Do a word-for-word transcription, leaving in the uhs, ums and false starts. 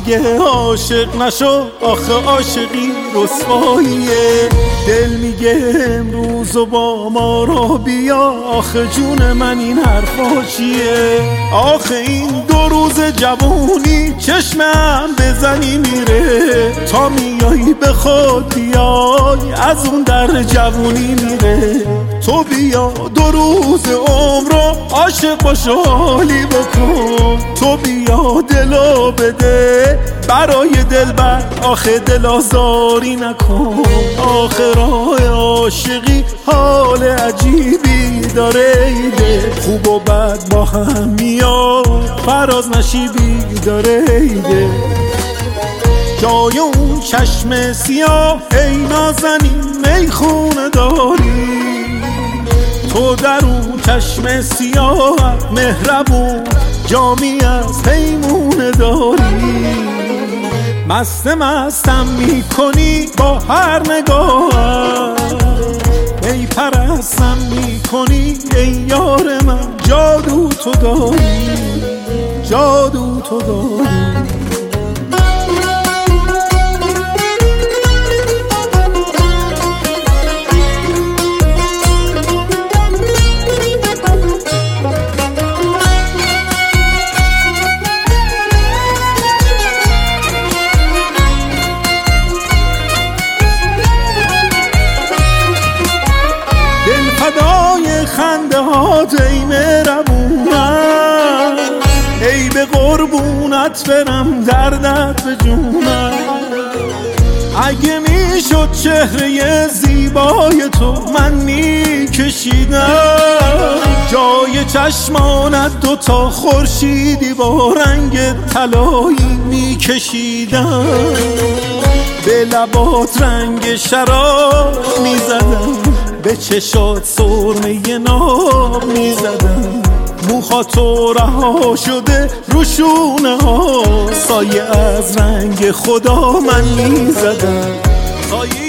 میگه عاشق نشو، آخه عاشقی رسواییه. دل میگه امروز و با ما را بیا، آخه جون من این حرفا چیه؟ آخه این دو روز جوونی چشمم بزنی میره، تا میایی به خود بیای از اون در جوونی میره. تو بیا دو روز عمر رو عاشق باش و حالی بکن، تو بیا دلو بده برای دلبر، آخه دل آزاری نکن. آخه راه عاشقی حال عجیبی داره، ایده خوب و بد با هم میاد، فراز نشیبی داره ایده. جای اون چشم سیاه ای نازنین میخونه داری، تو در اون چشم سیاه مهربون جامی از پیمونه داری. مست مستم میکنی با هر نگاه، ای پرستم میکنی ای یار من، جادو تو داری، جادو تو داری. فدای خنده هات ای مهربونم، ای به قربونت برم دردت به جونم. اگه میشد چهره زیبای تو من میکشیدم، جای چشمانت دوتا خورشیدی با رنگ طلایی میکشیدم. به لبات رنگ شراب میزدم، به چشات سرمه ناب میزدم. موهاتو رها شده رو شونه ها، سایه از رنگ خدا من میزدم.